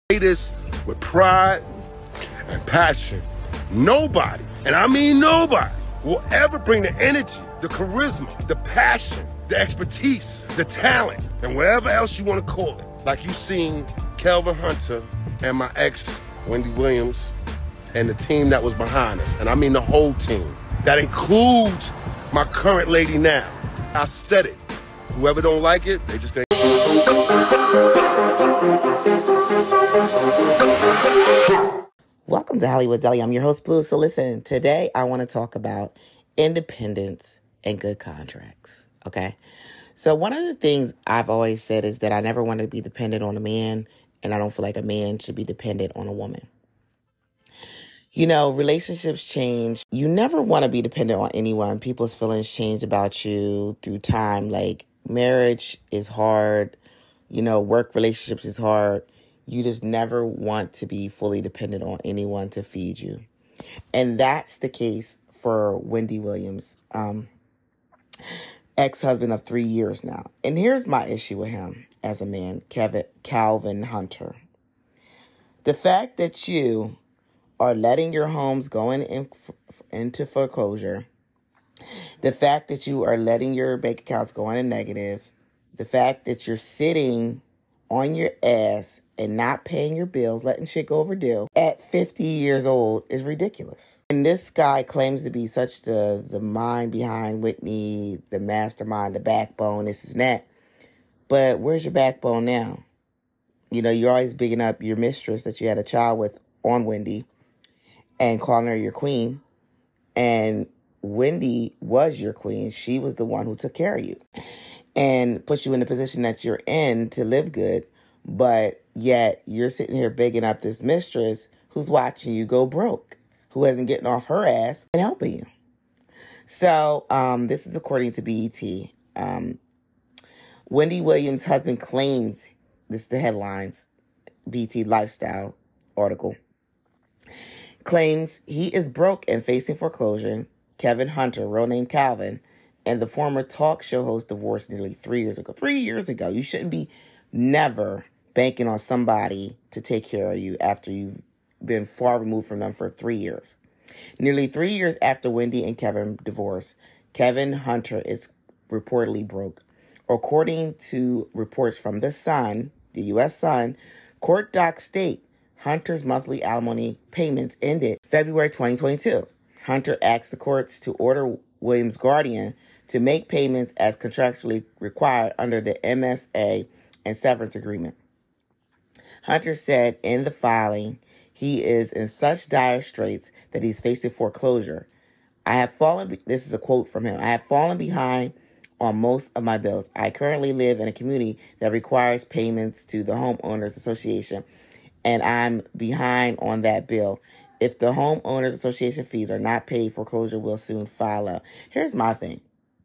say this with pride and passion. Nobody, and I mean nobody, will ever bring the energy, the charisma, the passion, the expertise, the talent, and whatever else you want to call it, like you seen Kelvin Hunter and my ex, Wendy Williams, and the team that was behind us. And I mean the whole team. That includes my current lady now. I said it. Whoever don't like it, they just ain't. Welcome to Hollywood Deli. I'm your host, Blue. So listen, today I want to talk about independence and good contracts, okay? So one of the things I've always said is that I never want to be dependent on a man, and I don't feel like a man should be dependent on a woman. You know, relationships change. You never want to be dependent on anyone. People's feelings change about you through time. Like, marriage is hard. You know, work relationships is hard. You just never want to be fully dependent on anyone to feed you. And that's the case for Wendy Williams, ex-husband of 3 years now. And here's my issue with him as a man, Calvin Hunter. The fact that you are letting your homes go into foreclosure, the fact that you are letting your bank accounts go into negative, the fact that you're sitting on your ass and not paying your bills, letting shit go overdue at 50 years old is ridiculous. And this guy claims to be such the mind behind Whitney, the mastermind, the backbone, this and that. But where's your backbone now? You know, you're always bigging up your mistress that you had a child with on Wendy and calling her your queen. And Wendy was your queen. She was the one who took care of you and put you in the position that you're in to live good. But yet you're sitting here bigging up this mistress who's watching you go broke, who isn't getting off her ass and helping you. So this is according to BET. Wendy Williams' husband claims, this is the headlines, BET Lifestyle article, claims he is broke and facing foreclosure. Kevin Hunter, real name Calvin, and the former talk show host divorced nearly 3 years ago. 3 years ago. You shouldn't be never banking on somebody to take care of you after you've been far removed from them for 3 years. Nearly 3 years after Wendy and Kevin divorced, Kevin Hunter is reportedly broke. According to reports from The Sun, the U.S. Sun, court docs state Hunter's monthly alimony payments ended February 2022. Hunter asked the courts to order Williams' guardian to make payments as contractually required under the MSA and severance agreement. Hunter said in the filing, he is in such dire straits that he's facing foreclosure. This is a quote from him, I have fallen behind on most of my bills. I currently live in a community that requires payments to the Homeowners Association, and I'm behind on that bill. If the Homeowners Association fees are not paid, foreclosure will soon file up. Here's my thing.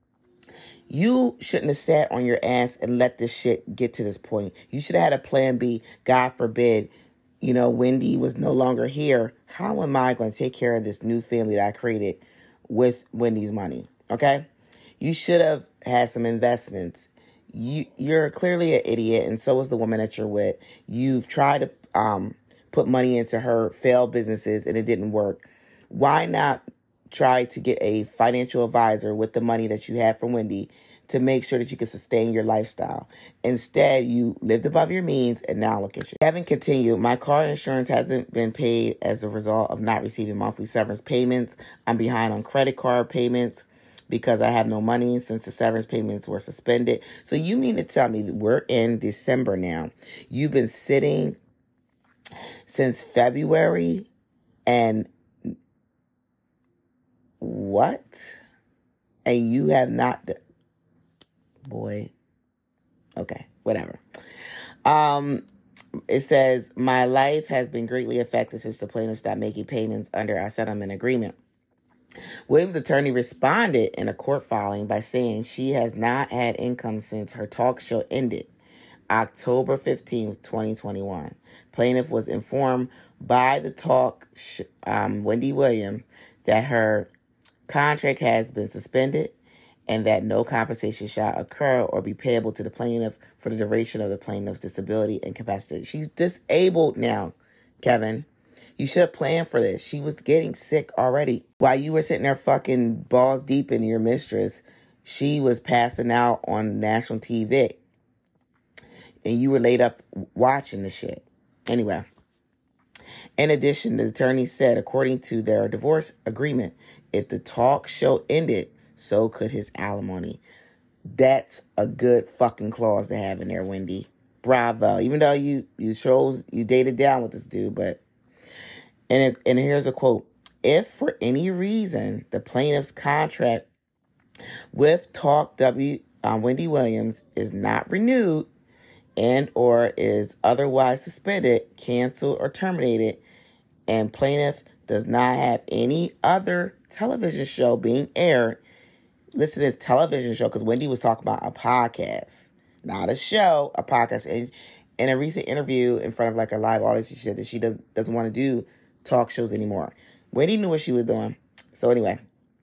You shouldn't have sat on your ass and let this shit get to this point. You should have had a plan B. God forbid, you know, Wendy was no longer here. How am I going to take care of this new family that I created with Wendy's money? Okay? You should have had some investments. You're clearly an idiot, and so is the woman that you're with. You've tried to put money into her failed businesses, and it didn't work. Why not try to get a financial advisor with the money that you had from Wendy to make sure that you can sustain your lifestyle? Instead, you lived above your means, and now look at you. Having continued, my car insurance hasn't been paid as a result of not receiving monthly severance payments. I'm behind on credit card payments because I have no money since the severance payments were suspended. So you mean to tell me that we're in December now? You've been sitting since February, and what? And you have not, boy, okay, whatever. It says, my life has been greatly affected since the plaintiff stopped making payments under our settlement agreement. Williams' attorney responded in a court filing by saying she has not had income since her talk show ended October 15th, 2021. Plaintiff was informed by the Wendy Williams, that her contract has been suspended and that no compensation shall occur or be payable to the plaintiff for the duration of the plaintiff's disability and capacity. She's disabled now, Kevin. You should have planned for this. She was getting sick already. While you were sitting there fucking balls deep in your mistress, she was passing out on national TV. And you were laid up watching the shit. Anyway. In addition, the attorney said, according to their divorce agreement, if the talk show ended, so could his alimony. That's a good fucking clause to have in there, Wendy. Bravo. Even though you dated down with this dude, but and here's a quote. If for any reason the plaintiff's contract with Talk Wendy Williams is not renewed and or is otherwise suspended, canceled, or terminated, and plaintiff does not have any other television show being aired, listen to this television show, because Wendy was talking about a podcast, not a show, a podcast. And in a recent interview in front of like a live audience, she said that she doesn't want to do talk shows anymore. Wendy knew what she was doing. So anyway,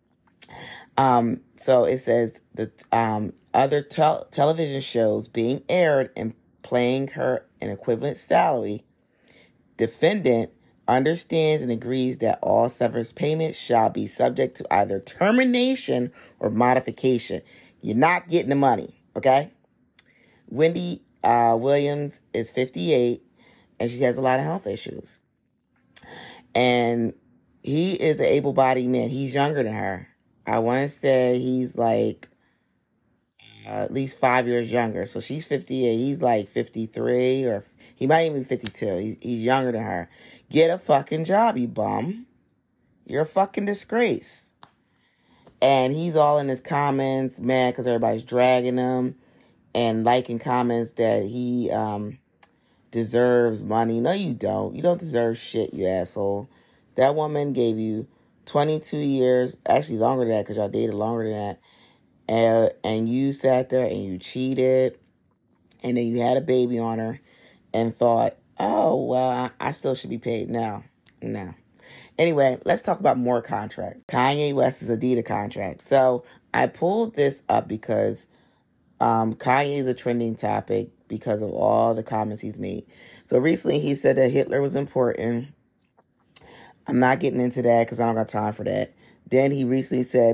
so it says the other television shows being aired and paying her an equivalent salary, defendant understands and agrees that all severance payments shall be subject to either termination or modification. You're not getting the money, okay? Wendy Williams is 58, and she has a lot of health issues. And he is an able-bodied man. He's younger than her. I want to say he's like at least 5 years younger. So she's 58. He's like 53, or he might even be 52. He's younger than her. Get a fucking job, you bum. You're a fucking disgrace. And he's all in his comments, mad because everybody's dragging him and liking comments that he deserves money. No, you don't. You don't deserve shit, you asshole. That woman gave you 22 years, actually longer than that because y'all dated longer than that. And you sat there and you cheated. And then you had a baby on her and thought, oh, well, I still should be paid now. No. Anyway, let's talk about more contracts. Kanye West's Adidas contract. So I pulled this up because Kanye is a trending topic because of all the comments he's made. So recently he said that Hitler was important. I'm not getting into that because I don't got time for that. Then he recently said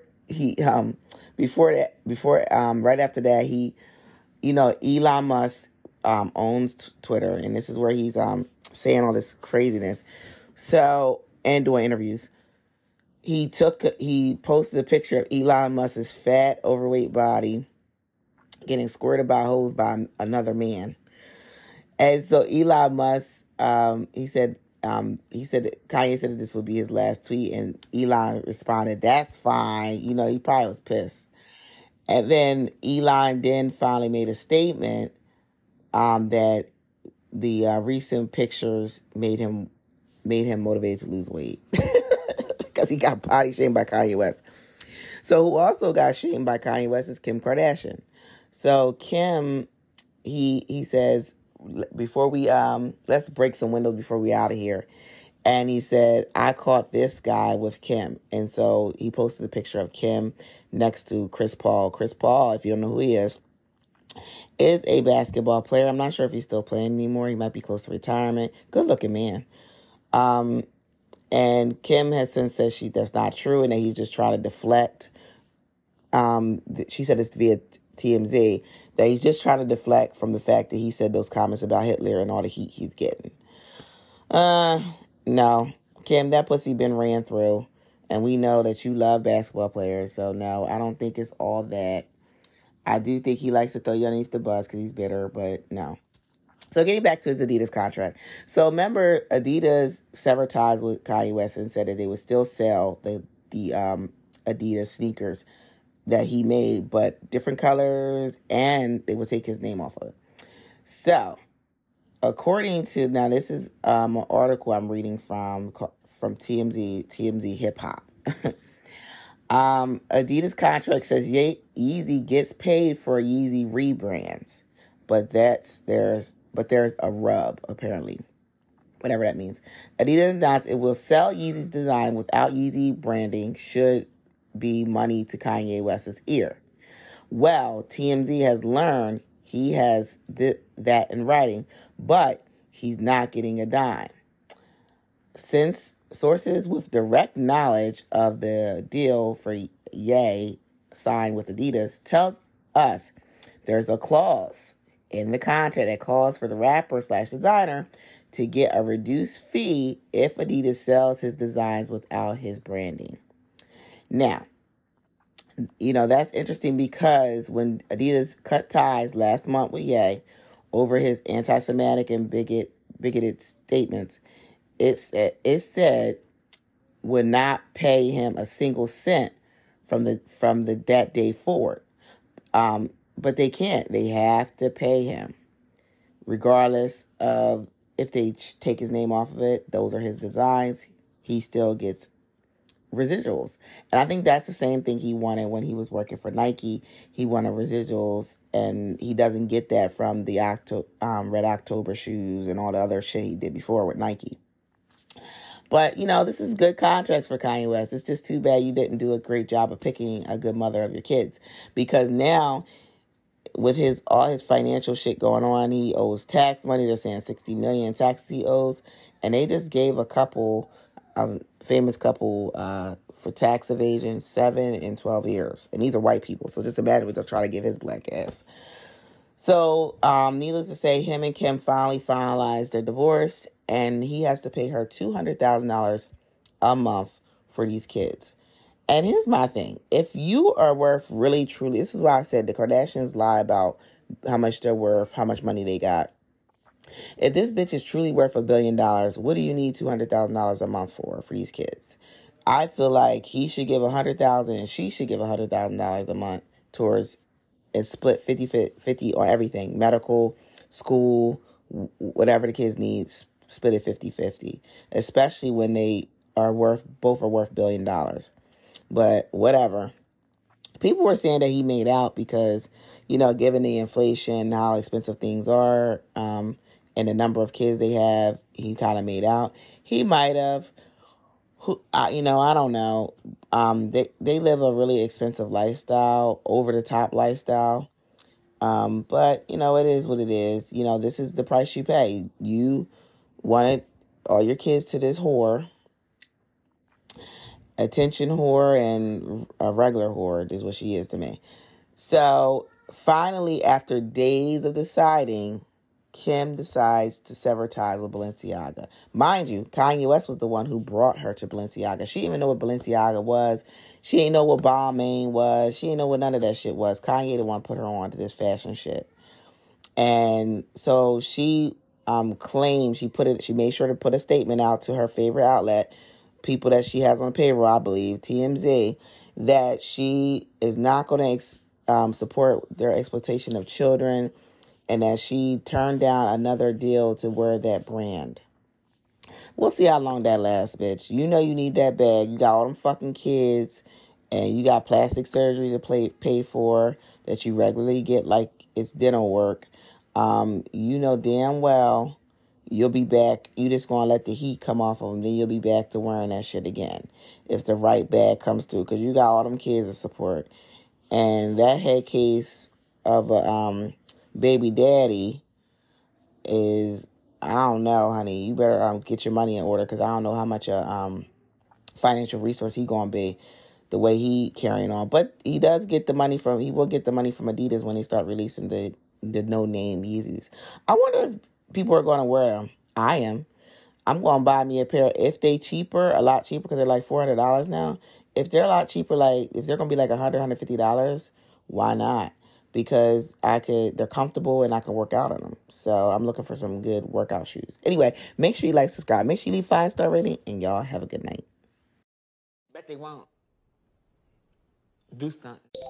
right after that, Elon Musk owns Twitter, and this is where he's saying all this craziness. So, and doing interviews. He posted a picture of Elon Musk's fat, overweight body getting squirted by hose by another man. And so Elon Musk, Kanye said that this would be his last tweet, and Elon responded, that's fine. He probably was pissed. And then Elon then finally made a statement that the recent pictures made him motivated to lose weight because he got body shamed by Kanye West. So who also got shamed by Kanye West is Kim Kardashian. So Kim, he says, before we let's break some windows before we out of here. And he said, I caught this guy with Kim. And so he posted a picture of Kim next to Chris Paul. Chris Paul, if you don't know who he is a basketball player. I'm not sure if he's still playing anymore. He might be close to retirement. Good looking man. And Kim has since said that's not true and that he's just trying to deflect. She said this via TMZ, that he's just trying to deflect from the fact that he said those comments about Hitler and all the heat he's getting. No, Kim, that pussy been ran through, and we know that you love basketball players, so no, I don't think it's all that. I do think he likes to throw you underneath the bus because he's bitter, but no. So getting back to his Adidas contract. So remember, Adidas severed ties with Kanye West and said that they would still sell the Adidas sneakers that he made, but different colors, and they would take his name off of it. So, according to, now this is an article I'm reading from TMZ Hip Hop. Adidas contract says Yeezy gets paid for Yeezy rebrands, but there's a rub, apparently. Whatever that means. Adidas announced it will sell Yeezy's design without Yeezy branding should be money to Kanye West's ear. Well, TMZ has learned he has that in writing, but he's not getting a dime. Since sources with direct knowledge of the deal for Ye signed with Adidas tells us there's a clause in the contract that calls for the rapper / designer to get a reduced fee if Adidas sells his designs without his branding. Now, that's interesting because when Adidas cut ties last month with Ye over his anti-Semitic and bigoted statements, it said would not pay him a single cent from that day forward. But they can't. They have to pay him. Regardless of if they take his name off of it, those are his designs. He still gets residuals. And I think that's the same thing he wanted when he was working for Nike. He wanted residuals, and he doesn't get that from the Red October shoes and all the other shit he did before with Nike. But, this is good contracts for Kanye West. It's just too bad you didn't do a great job of picking a good mother of your kids. Because now, with all his financial shit going on, he owes tax money. They're saying $60 million taxes he owes. And they just gave a famous couple for tax evasion 7 and 12 years. And these are white people. So just imagine what they'll try to give his black ass. So, needless to say, him and Kim finally finalized their divorce, and he has to pay her $200,000 a month for these kids. And here's my thing. If you are worth really, truly, this is why I said the Kardashians lie about how much they're worth, how much money they got. If this bitch is truly worth $1 billion, what do you need $200,000 a month for these kids? I feel like he should give $100,000 and she should give $100,000 a month towards and split 50-50 on everything. Medical, school, whatever the kids need, split it 50-50. Especially when both are worth $1 billion. But whatever. People were saying that he made out because, given the inflation, how expensive things are, and the number of kids they have, he kind of made out. He might have. I don't know. They live a really expensive lifestyle, over the top lifestyle. But it is what it is. This is the price you pay. You wanted all your kids to this whore, attention whore, and a regular whore is what she is to me. So finally, after days of deciding, Kim decides to sever ties with Balenciaga. Mind you, Kanye West was the one who brought her to Balenciaga. She didn't even know what Balenciaga was. She didn't know what Balmain was. She didn't know what none of that shit was. Kanye the one put her on to this fashion shit. And so she claimed, she made sure to put a statement out to her favorite outlet, people that she has on payroll, I believe, TMZ, that she is not going to support their exploitation of children, and that she turned down another deal to wear that brand. We'll see how long that lasts, bitch. You need that bag. You got all them fucking kids, and you got plastic surgery to pay for that you regularly get like it's dental work. Damn well you'll be back. You just going to let the heat come off of them. Then you'll be back to wearing that shit again if the right bag comes through, because you got all them kids to support. And that head case of a baby daddy is, I don't know, honey. You better get your money in order, because I don't know how much financial resource he gonna be the way he carrying on. But he will get the money from Adidas when they start releasing the no name Yeezys. I wonder if people are gonna wear them. I am. I'm gonna buy me a pair if they a lot cheaper, because they're like $400 now. If they're a lot cheaper, like if they're gonna be like $150, why not? Because they're comfortable and I can work out on them. So I'm looking for some good workout shoes. Anyway, make sure you like, subscribe. Make sure you leave 5-star rating, and y'all have a good night. Bet they won't. Do something.